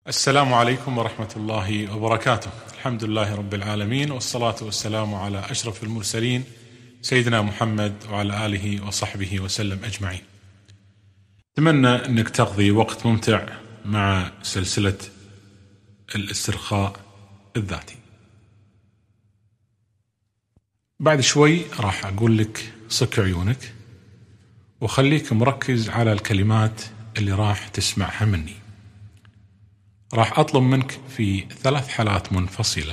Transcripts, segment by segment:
السلام عليكم ورحمة الله وبركاته. الحمد لله رب العالمين، والصلاة والسلام على أشرف المرسلين سيدنا محمد وعلى آله وصحبه وسلم أجمعين. أتمنى أنك تقضي وقت ممتع مع سلسلة الاسترخاء الذاتي. بعد شوي راح أقول لك صك عيونك وخليك مركز على الكلمات اللي راح تسمعها مني. راح أطلب منك في 3 حالات منفصلة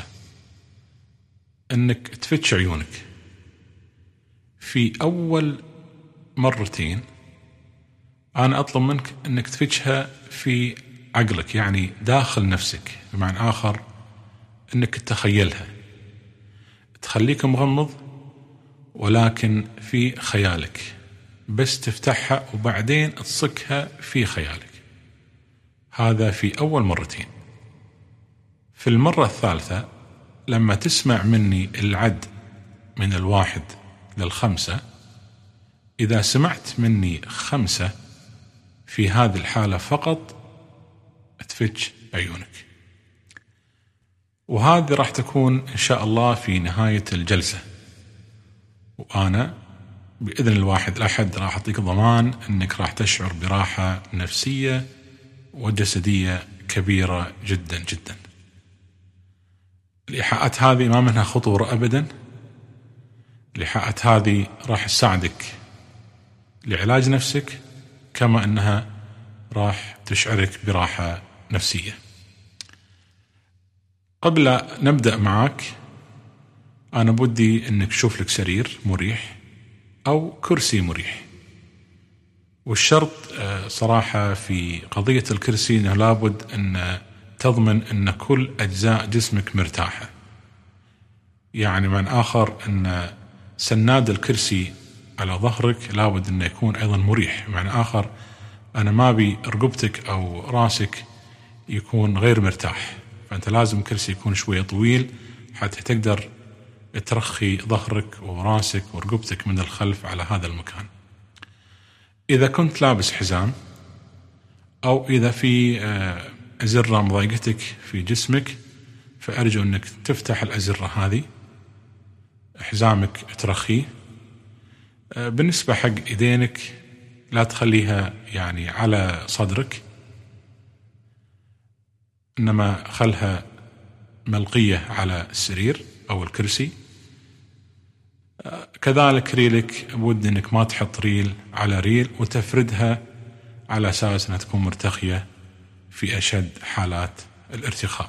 أنك تفتش عيونك. في أول مرتين أنا أطلب منك أنك تفتشها في عقلك، يعني داخل نفسك، بمعنى آخر أنك تتخيلها، تخليك مغمض ولكن في خيالك، بس تفتحها وبعدين تصكها في خيالك. هذا في أول مرتين. في المرة الثالثة لما تسمع مني العد من 1 ل5، إذا سمعت مني 5 في هذه الحالة فقط تفتش عيونك، وهذه راح تكون إن شاء الله في نهاية الجلسة. وأنا بإذن الواحد الأحد راح أعطيك ضمان أنك راح تشعر براحة نفسية وجسدية كبيرة جدا جدا. الإيحاءات هذه ما منها خطورة أبدا. الإيحاءات هذه راح تساعدك لعلاج نفسك، كما أنها راح تشعرك براحة نفسية. قبل نبدأ معك أنا بدي أنك تشوف لك سرير مريح أو كرسي مريح. والشرط صراحة في قضية الكرسي أنه لابد أن تضمن أن كل أجزاء جسمك مرتاحة. يعني من آخر أن سناد الكرسي على ظهرك لابد أنه يكون أيضا مريح. معنى آخر أنا ما بي رقبتك أو راسك يكون غير مرتاح، فأنت لازم كرسي يكون شوية طويل حتى تقدر ترخي ظهرك وراسك ورقبتك من الخلف على هذا المكان. إذا كنت لابس حزام أو إذا في أزرة مضايقتك في جسمك، فأرجو أنك تفتح الأزرة هذه، حزامك ترخيه. بالنسبة حق إيدينك لا تخليها يعني على صدرك، إنما خلها ملقية على السرير أو الكرسي. كذلك ريلك بود أنك ما تحط ريل على ريل وتفردها على أساس أنها تكون مرتخية في أشد حالات الارتخاء.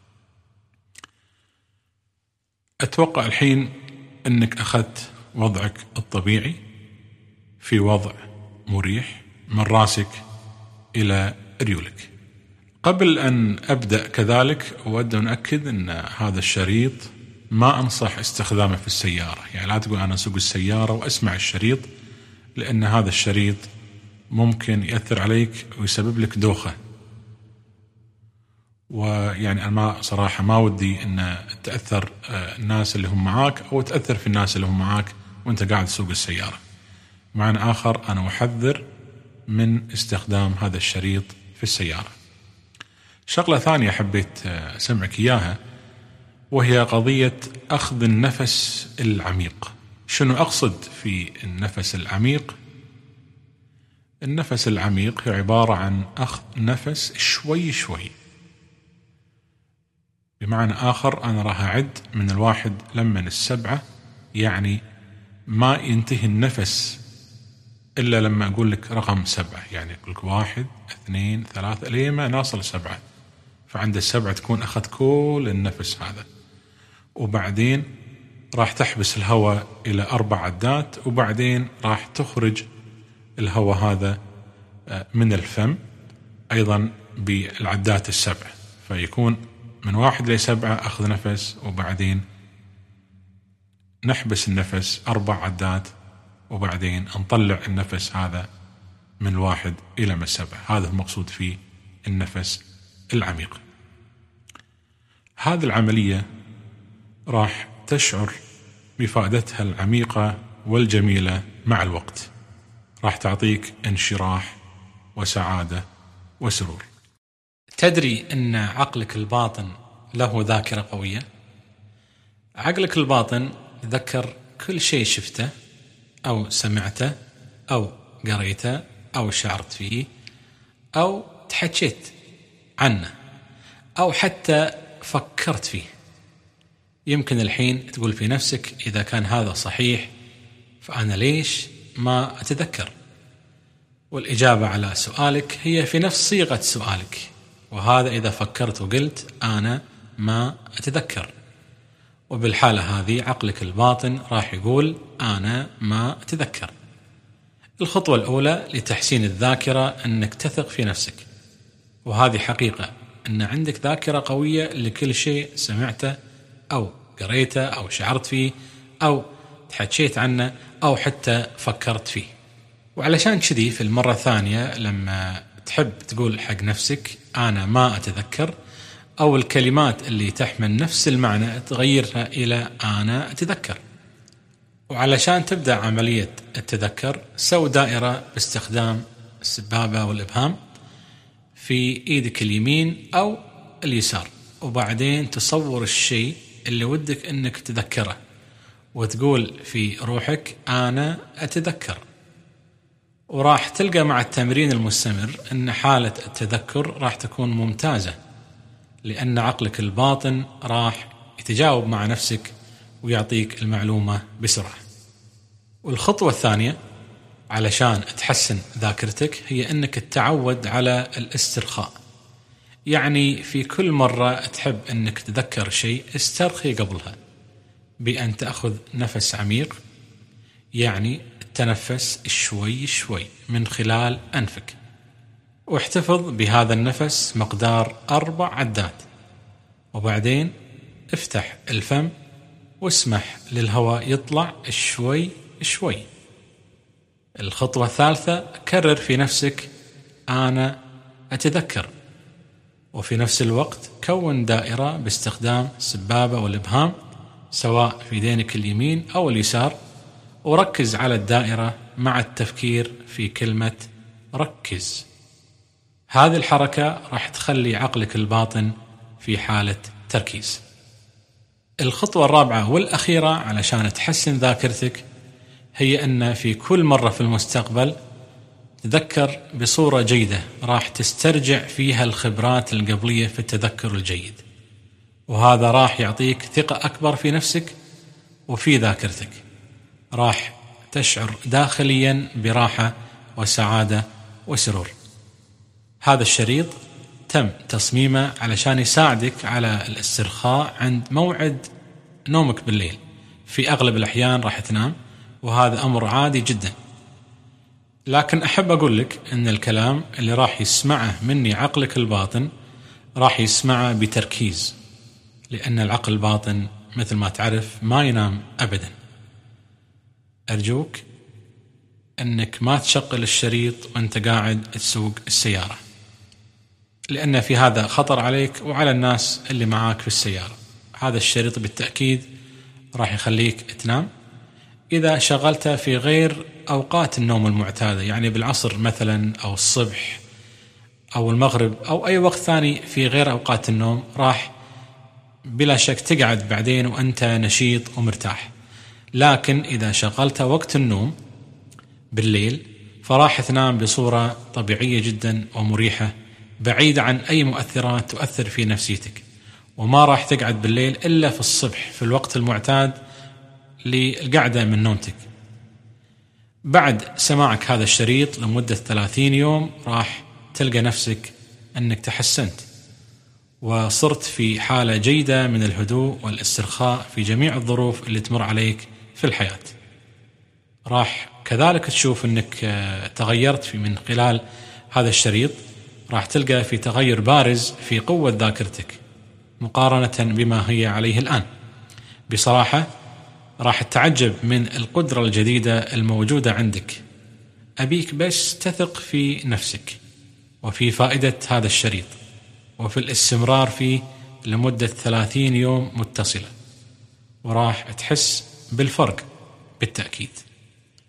أتوقع الحين أنك أخذت وضعك الطبيعي في وضع مريح من راسك إلى ريولك. قبل أن أبدأ كذلك أود أن أؤكد أن هذا الشريط ما أنصح استخدامه في السيارة. يعني لا تقول أنا أسوق السيارة وأسمع الشريط، لأن هذا الشريط ممكن يأثر عليك ويسبب لك دوخة. ويعني أنا صراحة ما ودي أن تأثر الناس اللي هم معاك أو تأثر في الناس اللي هم معاك وأنت قاعد تسوق السيارة. معنى آخر أنا أحذر من استخدام هذا الشريط في السيارة. شغلة ثانية حبيت أسمعك إياها، وهي قضية أخذ النفس العميق. شنو أقصد في النفس العميق؟ النفس العميق هي عبارة عن أخذ نفس شوي شوي. بمعنى آخر أنا راح أعد من 1 لمن 7، يعني ما ينتهي النفس إلا لما أقول لك رقم 7. يعني أقول لك 1 2 3 لما نصل 7. فعند 7 تكون أخذت كل النفس هذا، وبعدين راح تحبس الهواء إلى 4 عدات، وبعدين راح تخرج الهواء هذا من الفم أيضا بالعدات 7. فيكون من 1 ل7 أخذ نفس، وبعدين نحبس النفس 4 عدات، وبعدين نطلع النفس هذا من 1 إلى 7. هذا المقصود في النفس العميق. هذه العملية راح تشعر بفائدتها العميقة والجميلة مع الوقت. راح تعطيك انشراح وسعادة وسرور. تدري أن عقلك الباطن له ذاكرة قوية؟ عقلك الباطن يذكر كل شيء شفته أو سمعته أو قريته أو شعرت فيه أو تحكيت عنه أو حتى فكرت فيه. يمكن الحين تقول في نفسك إذا كان هذا صحيح فأنا ليش ما أتذكر؟ والإجابة على سؤالك هي في نفس صيغة سؤالك، وهذا إذا فكرت وقلت أنا ما أتذكر. وبالحالة هذه عقلك الباطن راح يقول أنا ما أتذكر. الخطوة الأولى لتحسين الذاكرة أنك تثق في نفسك، وهذه حقيقة أن عندك ذاكرة قوية لكل شيء سمعته أو قريته أو شعرت فيه أو تحكيت عنه أو حتى فكرت فيه. وعلشان كذي في المرة الثانية لما تحب تقول حق نفسك أنا ما أتذكر أو الكلمات اللي تحمل نفس المعنى تغيرها إلى أنا أتذكر. وعلشان تبدأ عملية التذكر سوي دائرة باستخدام السبابة والإبهام في إيدك اليمين أو اليسار، وبعدين تصور الشيء اللي ودك أنك تذكره وتقول في روحك أنا أتذكر. وراح تلقى مع التمرين المستمر أن حالة التذكر راح تكون ممتازة، لأن عقلك الباطن راح يتجاوب مع نفسك ويعطيك المعلومة بسرعة. والخطوة الثانية علشان تحسن ذاكرتك هي أنك تتعود على الاسترخاء. يعني في كل مرة تحب أنك تذكر شيء استرخي قبلها بأن تأخذ نفس عميق، يعني تنفس شوي شوي من خلال أنفك، واحتفظ بهذا النفس مقدار 4 عدات، وبعدين افتح الفم واسمح للهواء يطلع شوي شوي. الخطوة الثالثة كرر في نفسك أنا أتذكر، وفي نفس الوقت كون دائرة باستخدام السبابة والإبهام سواء في يدينك اليمين أو اليسار، وركز على الدائرة مع التفكير في كلمة ركز. هذه الحركة راح تخلي عقلك الباطن في حالة تركيز. الخطوة الرابعة والأخيرة علشان تحسن ذاكرتك هي أن في كل مرة في المستقبل تذكر بصورة جيدة راح تسترجع فيها الخبرات القبلية في التذكر الجيد، وهذا راح يعطيك ثقة أكبر في نفسك وفي ذاكرتك. راح تشعر داخليا براحة وسعادة وسرور. هذا الشريط تم تصميمه علشان يساعدك على الاسترخاء عند موعد نومك بالليل. في أغلب الأحيان راح تنام، وهذا أمر عادي جدا، لكن أحب أقول لك أن الكلام اللي راح يسمعه مني عقلك الباطن راح يسمعه بتركيز، لأن العقل الباطن مثل ما تعرف ما ينام أبدا. أرجوك أنك ما تشغل الشريط وأنت قاعد تسوق السيارة، لأن في هذا خطر عليك وعلى الناس اللي معاك في السيارة. هذا الشريط بالتأكيد راح يخليك تنام إذا شغلته في غير أوقات النوم المعتادة، يعني بالعصر مثلا أو الصبح أو المغرب أو أي وقت ثاني في غير أوقات النوم، راح بلا شك تقعد بعدين وأنت نشيط ومرتاح. لكن إذا شغلته وقت النوم بالليل فراح تنام بصورة طبيعية جدا ومريحة، بعيدة عن أي مؤثرات تؤثر في نفسيتك، وما راح تقعد بالليل إلا في الصبح في الوقت المعتاد للقعدة من نومتك. بعد سماعك هذا الشريط لمدة 30 يوم راح تلقى نفسك أنك تحسنت وصرت في حالة جيدة من الهدوء والاسترخاء في جميع الظروف اللي تمر عليك في الحياة. راح كذلك تشوف أنك تغيرت من خلال هذا الشريط، راح تلقى في تغير بارز في قوة ذاكرتك مقارنة بما هي عليه الآن. بصراحة راح تتعجب من القدرة الجديدة الموجودة عندك. أبيك بس تثق في نفسك وفي فائدة هذا الشريط وفي الاستمرار فيه لمدة 30 يوم متصلة، وراح تحس بالفرق بالتأكيد.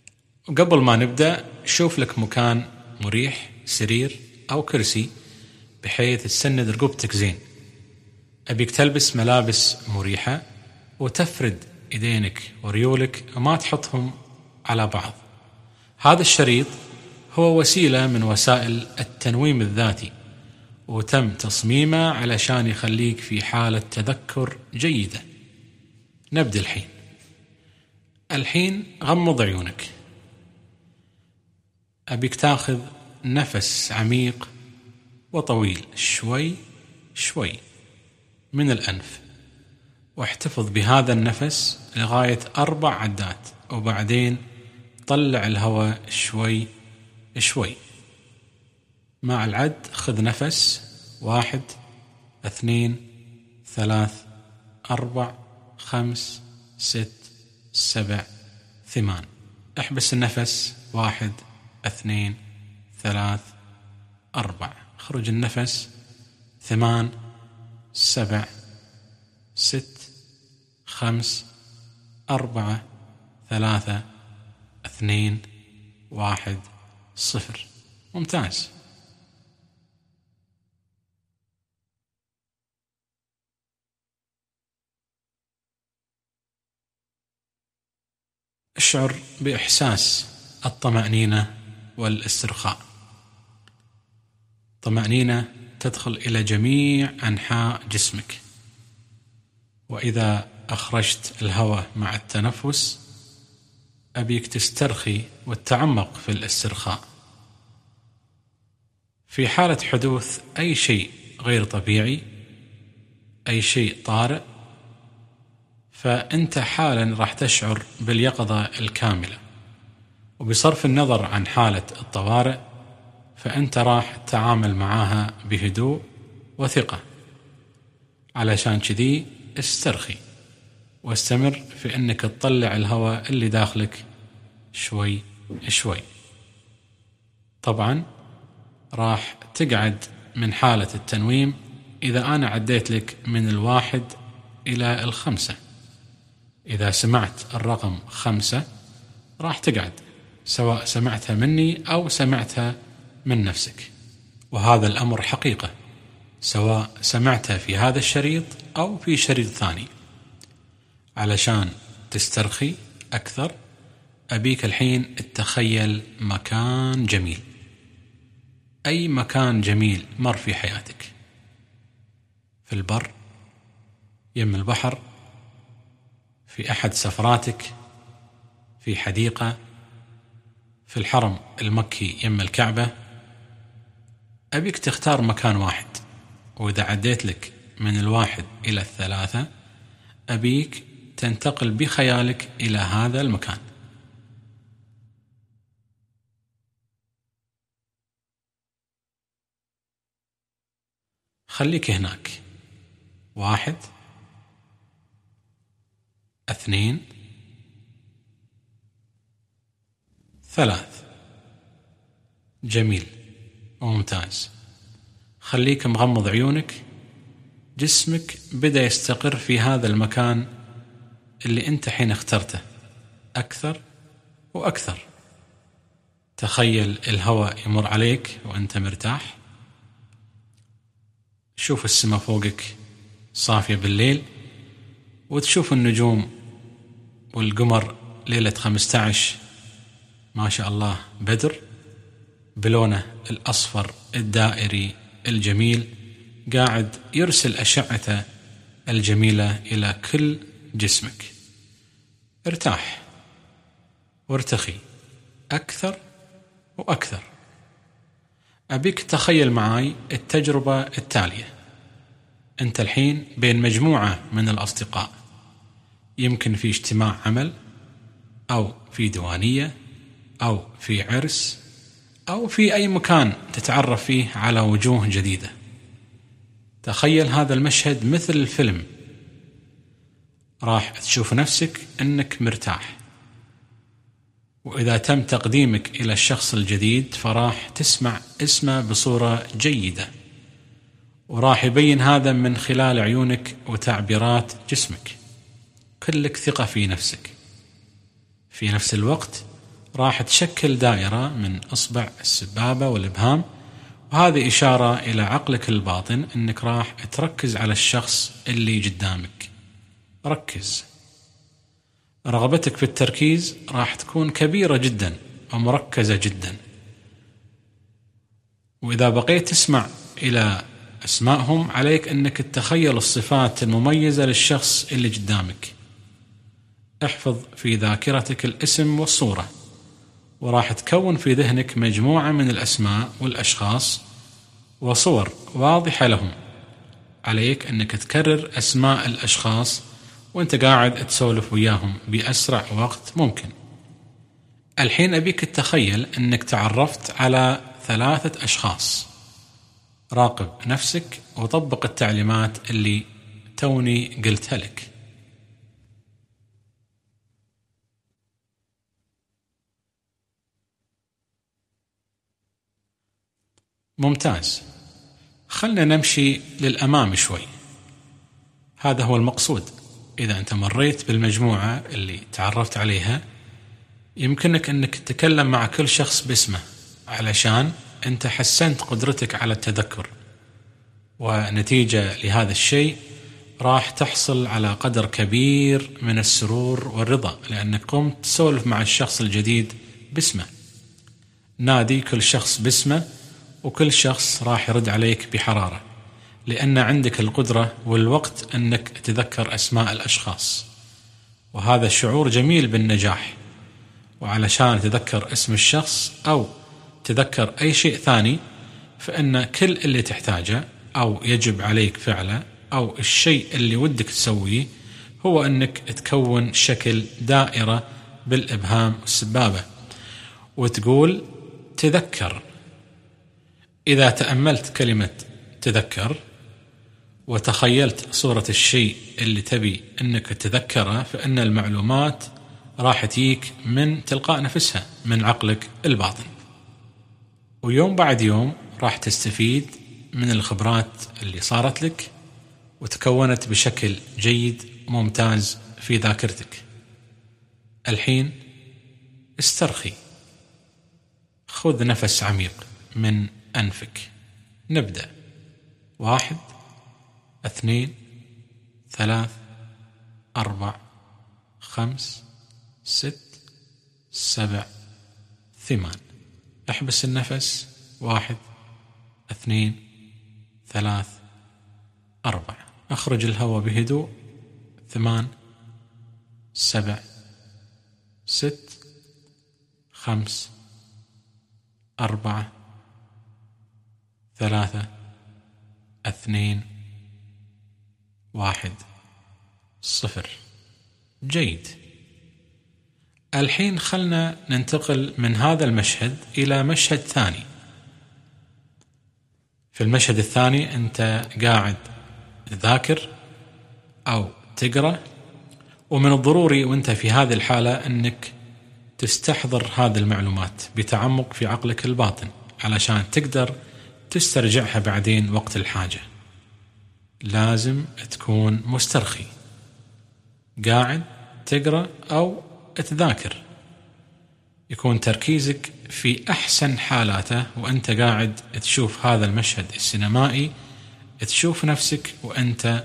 وقبل ما نبدأ شوف لك مكان مريح، سرير أو كرسي بحيث تسند رقبتك زين. أبيك تلبس ملابس مريحة وتفرد إيدينك وريولك وما تحطهم على بعض. هذا الشريط هو وسيلة من وسائل التنويم الذاتي، وتم تصميمه علشان يخليك في حالة تذكر جيدة. نبدأ الحين غمض عيونك. أبيك تاخذ نفس عميق وطويل شوي شوي من الأنف، واحتفظ بهذا النفس لغاية 4 عدات، وبعدين طلع الهواء شوي شوي. مع العد خذ نفس 1 2 3 4 5 6 7 8. احبس النفس 1 2 3 4. اخرج النفس 8 7 6 5 4 3 2 1 0. ممتاز. اشعر بإحساس الطمأنينة والاسترخاء. طمأنينة تدخل إلى جميع أنحاء جسمك، وإذا أخرجت الهواء مع التنفس أبيك تسترخي وتتعمق في الاسترخاء. في حالة حدوث أي شيء غير طبيعي، أي شيء طارئ، فأنت حالا راح تشعر باليقظة الكاملة. وبصرف النظر عن حالة الطوارئ فأنت راح تتعامل معها بهدوء وثقة. علشان كذي استرخي واستمر في أنك تطلع الهواء اللي داخلك شوي شوي. طبعا راح تقعد من حالة التنويم إذا أنا عديت لك من 1 إلى 5. إذا سمعت الرقم 5 راح تقعد، سواء سمعتها مني أو سمعتها من نفسك. وهذا الأمر حقيقة، سواء سمعتها في هذا الشريط أو في شريط ثاني. علشان تسترخي أكثر أبيك الحين تتخيل مكان جميل، أي مكان جميل مر في حياتك، في البر، يم البحر، في أحد سفراتك، في حديقة، في الحرم المكي يم الكعبة. أبيك تختار مكان واحد، وإذا عديت لك من 1 إلى 3 أبيك تنتقل بخيالك إلى هذا المكان. خليك هناك. 1 2 3. جميل وممتاز. خليك مغمض عيونك. جسمك بدأ يستقر في هذا المكان اللي انت حين اخترته أكثر وأكثر. تخيل الهواء يمر عليك وأنت مرتاح. شوف السماء فوقك صافية بالليل، وتشوف النجوم والقمر ليلة 15 ما شاء الله بدر بلونه الأصفر الدائري الجميل، قاعد يرسل أشعته الجميلة إلى كل جسمك. ارتاح وارتخي أكثر وأكثر. أبيك تخيل معاي التجربة التالية. أنت الحين بين مجموعة من الأصدقاء، يمكن في اجتماع عمل أو في ديوانية أو في عرس أو في أي مكان تتعرف فيه على وجوه جديدة. تخيل هذا المشهد مثل الفيلم. راح تشوف نفسك أنك مرتاح، وإذا تم تقديمك إلى الشخص الجديد فراح تسمع اسمه بصورة جيدة، وراح يبين هذا من خلال عيونك وتعبيرات جسمك. كلك ثقة في نفسك. في نفس الوقت راح تشكل دائرة من إصبع السبابة والإبهام، وهذه إشارة إلى عقلك الباطن أنك راح تركز على الشخص اللي قدامك. ركز. رغبتك في التركيز راح تكون كبيرة جدا ومركزة جدا. وإذا بقيت تسمع إلى أسمائهم عليك أنك تتخيل الصفات المميزة للشخص اللي قدامك. احفظ في ذاكرتك الاسم والصورة، وراح تكون في ذهنك مجموعة من الأسماء والأشخاص وصور واضحة لهم. عليك أنك تكرر أسماء الأشخاص وأنت قاعد تسولف وياهم بأسرع وقت ممكن. الحين أبيك تتخيل أنك تعرفت على 3 أشخاص. راقب نفسك وطبق التعليمات اللي توني قلتها لك. ممتاز. خلنا نمشي للأمام شوي. هذا هو المقصود. إذا أنت مريت بالمجموعة اللي تعرفت عليها، يمكنك أنك تتكلم مع كل شخص باسمه، علشان أنت حسنت قدرتك على التذكر، ونتيجة لهذا الشيء راح تحصل على قدر كبير من السرور والرضا، لأنك قمت تسولف مع الشخص الجديد باسمه. نادي كل شخص باسمه، وكل شخص راح يرد عليك بحرارة، لأن عندك القدرة والوقت أنك تتذكر أسماء الأشخاص، وهذا شعور جميل بالنجاح. وعلشان تذكر اسم الشخص أو تذكر أي شيء ثاني، فإن كل اللي تحتاجه أو يجب عليك فعله أو الشيء اللي ودك تسويه هو أنك تكون شكل دائرة بالإبهام والسبابة وتقول تذكر. إذا تأملت كلمة تذكر وتخيلت صورة الشيء اللي تبي أنك تذكره، فإن المعلومات راح تجيك من تلقاء نفسها من عقلك الباطن، ويوم بعد يوم راح تستفيد من الخبرات اللي صارت لك وتكونت بشكل جيد ممتاز في ذاكرتك. الحين استرخي، خذ نفس عميق من أنفك. نبدأ. 1 2 3 4 5 6 7 8. احبس النفس. 1 2 3 4. اخرج الهواء بهدوء. 8 7 6 5 4 3 2 1 0. جيد. الحين خلنا ننتقل من هذا المشهد إلى مشهد ثاني. في المشهد الثاني أنت قاعد تذاكر أو تقرأ، ومن الضروري وأنت في هذه الحالة أنك تستحضر هذه المعلومات بتعمق في عقلك الباطن علشان تقدر تسترجعها بعدين وقت الحاجة. لازم تكون مسترخي، قاعد تقرأ أو تذاكر، يكون تركيزك في أحسن حالاته وأنت قاعد تشوف هذا المشهد السينمائي. تشوف نفسك وأنت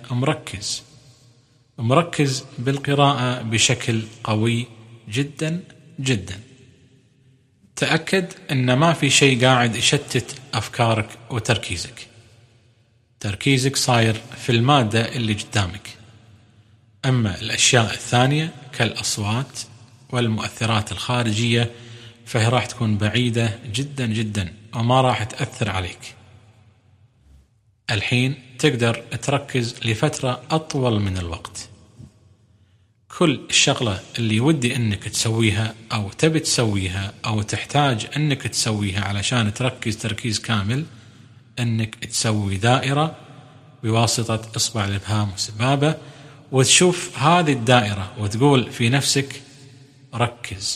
مركز بالقراءة بشكل قوي جدا جدا. تأكد أن ما في شيء قاعد يشتت أفكارك وتركيزك. تركيزك صاير في المادة اللي قدامك. أما الأشياء الثانية كالأصوات والمؤثرات الخارجية فهي راح تكون بعيدة جدا جدا وما راح تأثر عليك. الحين تقدر تركز لفترة أطول من الوقت. كل الشغلة اللي ودي أنك تسويها أو تبي تسويها أو تحتاج أنك تسويها علشان تركز تركيز كامل، أنك تسوي دائرة بواسطة إصبع الإبهام والسبابة وتشوف هذه الدائرة وتقول في نفسك ركز.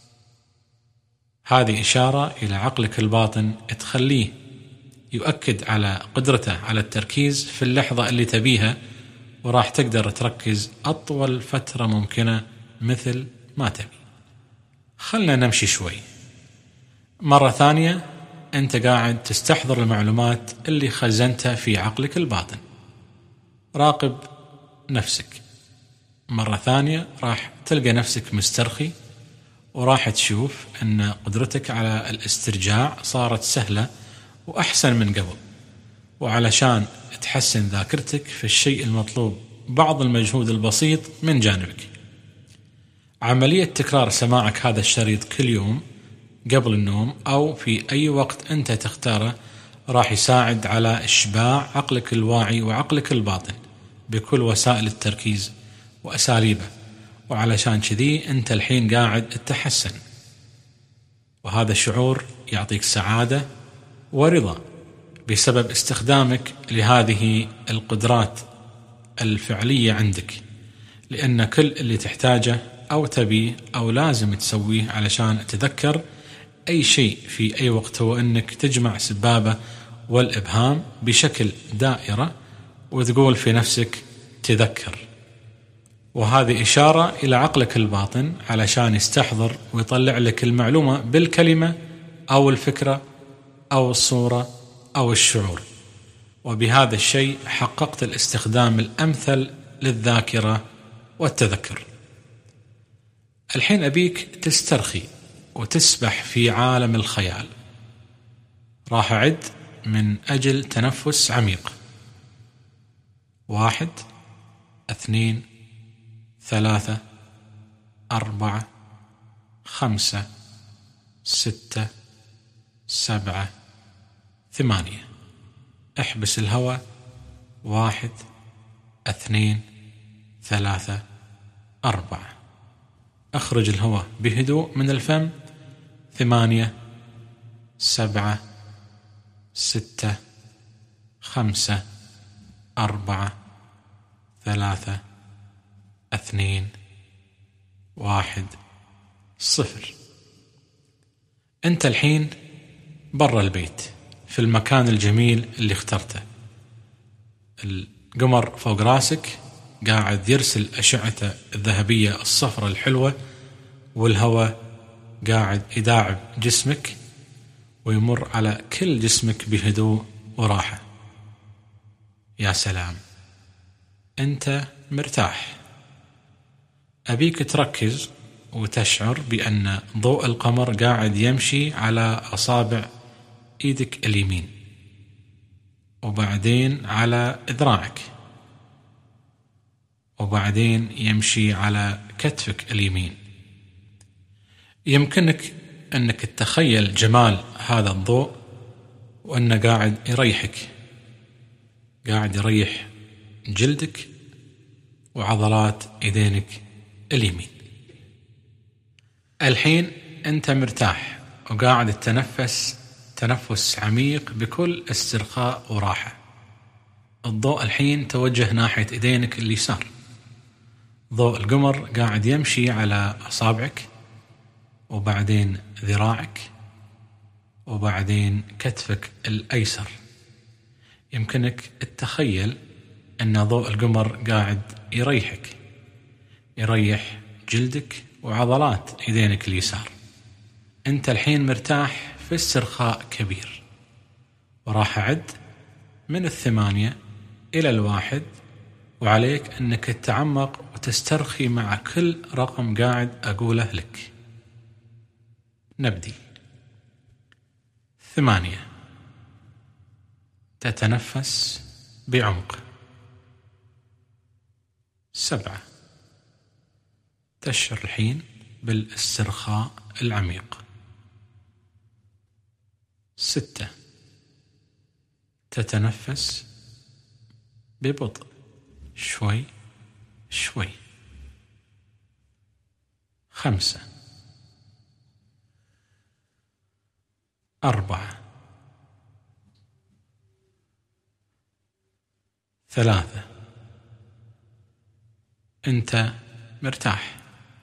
هذه إشارة إلى عقلك الباطن تخليه يؤكد على قدرته على التركيز في اللحظة اللي تبيها، وراح تقدر تركز أطول فترة ممكنة مثل ما تبي. خلنا نمشي شوي. مرة ثانية أنت قاعد تستحضر المعلومات اللي خزنتها في عقلك الباطن. راقب نفسك. مرة ثانية راح تلقى نفسك مسترخي، وراح تشوف أن قدرتك على الاسترجاع صارت سهلة وأحسن من قبل. وعلشان تحسن ذاكرتك في الشيء المطلوب بعض المجهود البسيط من جانبك. عملية تكرار سماعك هذا الشريط كل يوم قبل النوم أو في أي وقت أنت تختاره راح يساعد على إشباع عقلك الواعي وعقلك الباطن بكل وسائل التركيز وأساليبه، وعلشان كذي أنت الحين قاعد تتحسن، وهذا الشعور يعطيك سعادة ورضا بسبب استخدامك لهذه القدرات الفعلية عندك، لأن كل اللي تحتاجه أو تبيه أو لازم تسويه علشان تتذكر أي شيء في أي وقت هو أنك تجمع سبابة والإبهام بشكل دائرة وتقول في نفسك تذكر، وهذه إشارة إلى عقلك الباطن علشان يستحضر ويطلع لك المعلومة بالكلمة أو الفكرة أو الصورة أو الشعور. وبهذا الشيء حققت الاستخدام الأمثل للذاكرة والتذكر. الحين أبيك تسترخي وتسبح في عالم الخيال. راح أعد من أجل تنفس عميق. 1 2 3 4 5 6 7 8. احبس الهواء. 1 2 3 4. اخرج الهواء بهدوء من الفم. 8 7 6 5 4 3 2 1 0. أنت الحين برا البيت في المكان الجميل اللي اخترته. القمر فوق راسك قاعد يرسل أشعته الذهبية الصفرة الحلوة، والهواء قاعد يداعب جسمك ويمر على كل جسمك بهدوء وراحة. يا سلام، أنت مرتاح. أبيك تركز وتشعر بأن ضوء القمر قاعد يمشي على أصابع إيدك اليمين، وبعدين على ذراعك، وبعدين يمشي على كتفك اليمين. يمكنك أنك تتخيل جمال هذا الضوء وأنه قاعد يريحك، قاعد يريح جلدك وعضلات إيدينك اليمين. الحين أنت مرتاح وقاعد تتنفس تنفس عميق بكل استرخاء وراحة. الضوء الحين توجه ناحية إيدينك اليسار. ضوء القمر قاعد يمشي على أصابعك، وبعدين ذراعك، وبعدين كتفك الأيسر. يمكنك تتخيل أن ضوء القمر قاعد يريحك، يريح جلدك وعضلات إيدينك اليسار. أنت الحين مرتاح في استرخاء كبير، وراح أعد من 8 إلى 1، وعليك أنك تتعمق وتسترخي مع كل رقم قاعد أقوله لك. نبدي. 8. تتنفس بعمق. 7. تشعر الحين بالاسترخاء العميق. 6. تتنفس ببطء شوي شوي. 5. 4 3. أنت مرتاح.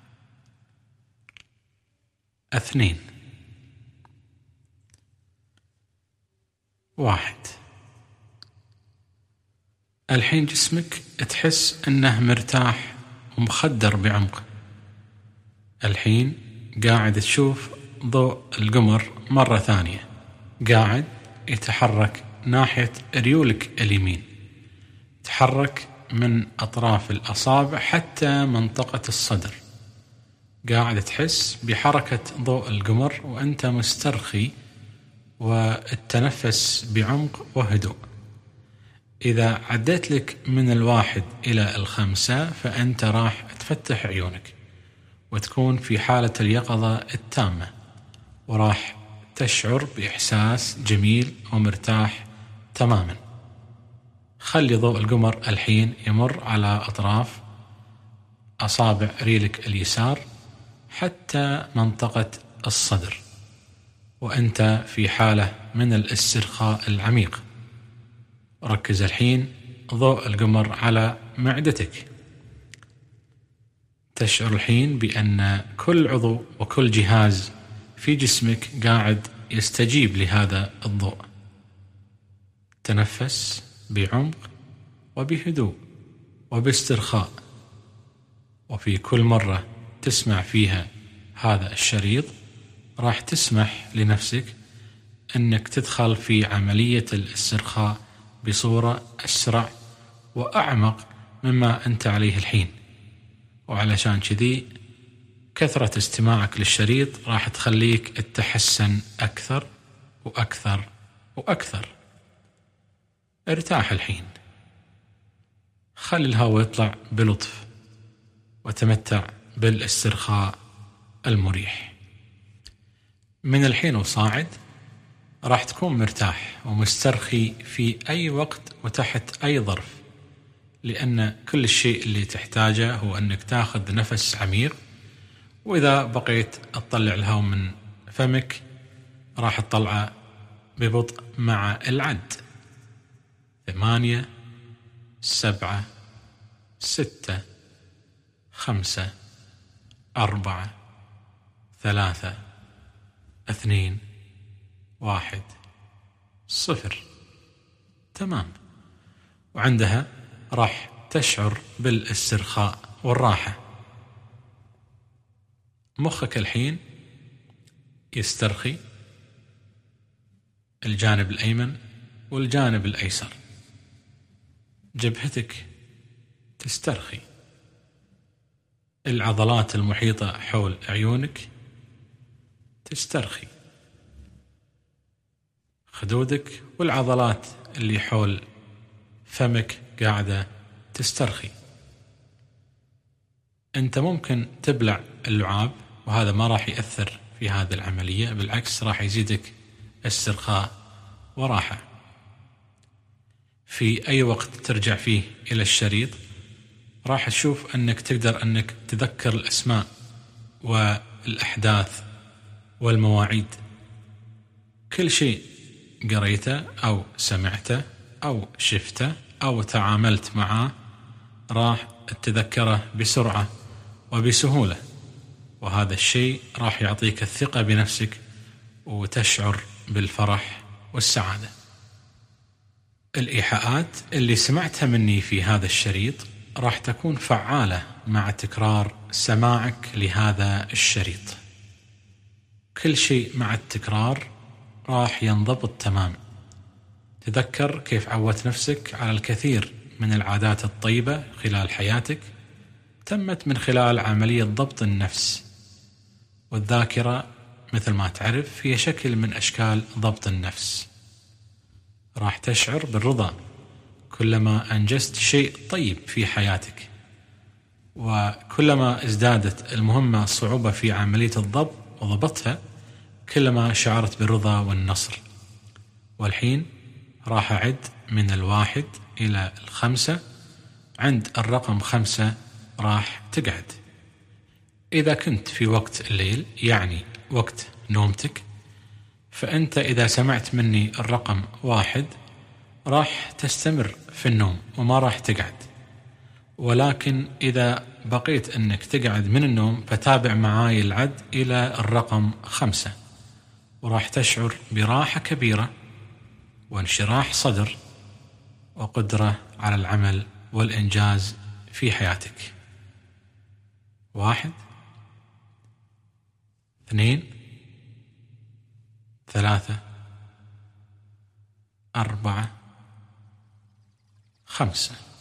2 1. الحين جسمك تحس أنه مرتاح ومخدر بعمق. الحين قاعد تشوف ضوء القمر مرة ثانية، قاعد يتحرك ناحية ريولك اليمين، تحرك من أطراف الأصابع حتى منطقة الصدر. قاعد تحس بحركة ضوء القمر وأنت مسترخي والتنفس بعمق وهدوء. إذا عديت لك من 1 إلى 5 فأنت راح تفتح عيونك وتكون في حالة اليقظة التامة، وراح تشعر بإحساس جميل ومرتاح تماما. خلي ضوء القمر الحين يمر على أطراف أصابع ريلك اليسار حتى منطقة الصدر، وأنت في حالة من الاسترخاء العميق. ركز الحين ضوء القمر على معدتك. تشعر الحين بأن كل عضو وكل جهاز في جسمك قاعد يستجيب لهذا الضوء. تنفس بعمق وبهدوء وباسترخاء، وفي كل مرة تسمع فيها هذا الشريط راح تسمح لنفسك أنك تدخل في عملية الاسترخاء بصورة أسرع وأعمق مما أنت عليه الحين. وعلشان كذي كثرة استماعك للشريط راح تخليك تتحسن أكثر وأكثر وأكثر. ارتاح الحين، خلي الهواء يطلع بلطف وتمتع بالاسترخاء المريح. من الحين وصاعد راح تكون مرتاح ومسترخي في أي وقت وتحت أي ظرف، لأن كل الشيء اللي تحتاجه هو أنك تاخذ نفس عميق، وإذا بقيت تطلع الهواء من فمك راح تطلعه ببطء مع العد. 8 7 6 5 4 3 2 1 0. تمام. وعندها راح تشعر بالاسترخاء والراحة. مخك الحين يسترخي الجانب الأيمن والجانب الأيسر. جبهتك تسترخي، العضلات المحيطة حول عيونك تسترخي، خدودك والعضلات اللي حول فمك قاعدة تسترخي. أنت ممكن تبلع اللعاب وهذا ما راح يأثر في هذه العملية، بالعكس راح يزيدك استرخاء وراحة. في أي وقت ترجع فيه إلى الشريط راح تشوف أنك تقدر أنك تذكر الأسماء والأحداث والمواعيد. كل شيء قريته أو سمعته أو شفته أو تعاملت معه راح تتذكره بسرعة وبسهولة، وهذا الشيء راح يعطيك الثقة بنفسك وتشعر بالفرح والسعادة. الإيحاءات اللي سمعتها مني في هذا الشريط راح تكون فعالة مع تكرار سماعك لهذا الشريط. كل شيء مع التكرار راح ينضبط تمام. تذكر كيف عودت نفسك على الكثير من العادات الطيبة خلال حياتك تمت من خلال عملية ضبط النفس، والذاكرة مثل ما تعرف هي شكل من أشكال ضبط النفس. راح تشعر بالرضا كلما أنجزت شيء طيب في حياتك، وكلما ازدادت المهمة صعوبة في عملية الضبط وضبطها كلما شعرت بالرضا والنصر. والحين راح أعد من 1 إلى 5. عند الرقم 5 راح تقعد. إذا كنت في وقت الليل يعني وقت نومتك، فأنت إذا سمعت مني الرقم 1 راح تستمر في النوم وما راح تقعد. ولكن إذا بقيت أنك تقعد من النوم فتابع معاي العد إلى الرقم 5، وراح تشعر براحة كبيرة وانشراح صدر وقدرة على العمل والإنجاز في حياتك. 1 2 3 4 5